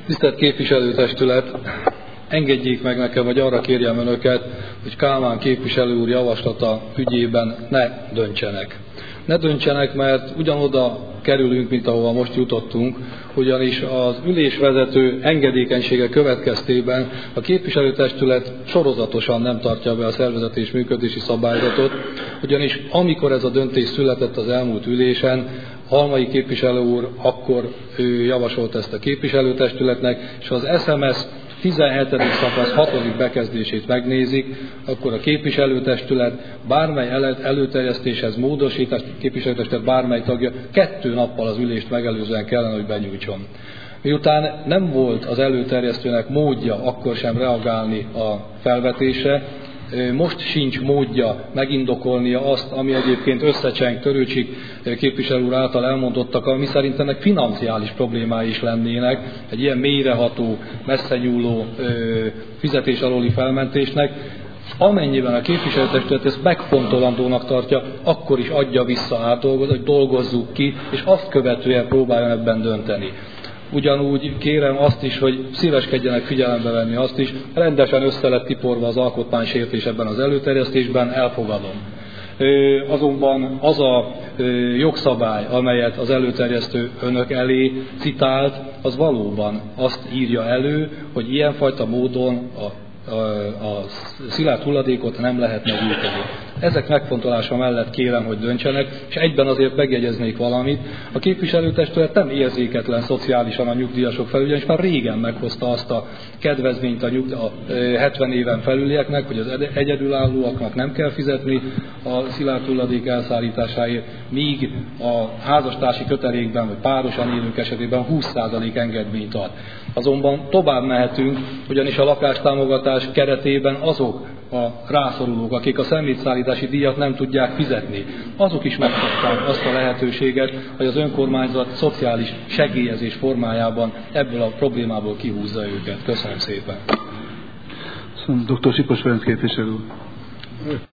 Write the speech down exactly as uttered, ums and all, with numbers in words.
Tisztelt képviselőtestület, engedjék meg nekem, vagy arra kérjem önöket, hogy Kálmán képviselő úr javaslata ügyében ne döntsenek. Ne döntsenek, mert ugyanoda kerülünk, mint ahova most jutottunk, ugyanis az ülésvezető engedékenysége következtében a képviselőtestület sorozatosan nem tartja be a szervezeti és működési szabályzatot, ugyanis amikor ez a döntés született az elmúlt ülésen, Halmai képviselő úr akkor ő javasolt ezt a képviselőtestületnek, és az es em es tizenhetedik szakasz hatodik bekezdését megnézik, akkor a képviselőtestület bármely előterjesztéshez módosítást, képviselőtestület bármely tagja kettő nappal az ülést megelőzően kellene, hogy benyújtson. Miután nem volt az előterjesztőnek módja akkor sem reagálni a felvetésre, most sincs módja megindokolnia azt, ami egyébként összecseng Törőcsik képviselő úr által elmondottak, ami szerint ennek financiális problémái is lennének, egy ilyen mélyreható, messzenyúló fizetés alóli felmentésnek. Amennyiben a képviselőtestület ezt megfontolandónak tartja, akkor is adja vissza átdolgozni, hogy dolgozzuk ki, és azt követően próbáljon ebben dönteni. Ugyanúgy kérem azt is, hogy szíveskedjenek figyelembe venni azt is, rendesen össze lett tiporva az alkotmánysértés ebben az előterjesztésben, elfogadom. Azonban az a jogszabály, amelyet az előterjesztő önök elé citált, az valóban azt írja elő, hogy ilyenfajta módon a A, a szilárd hulladékot nem lehet meggyűjteni. Ezek megfontolása mellett kérem, hogy döntsenek, és egyben azért megjegyeznék valamit. A képviselőtestület nem érzéketlen szociálisan a nyugdíjasok felül, ugyanis már régen meghozta azt a kedvezményt a, nyugd- a hetven éven felülieknek, hogy az egyedülállóaknak nem kell fizetni a szilárd hulladék elszállításáért, míg a házastársi kötelékben vagy párosan élők esetében húsz százalék engedményt ad. Azonban tovább mehetünk, ugyanis a lakástámogatás keretében azok a rászorulók, akik a szemétszállítási díjat nem tudják fizetni, azok is megkapták azt a lehetőséget, hogy az önkormányzat szociális segélyezés formájában ebből a problémából kihúzza őket. Köszönöm szépen. doktor Sipos Ferenc képviselő.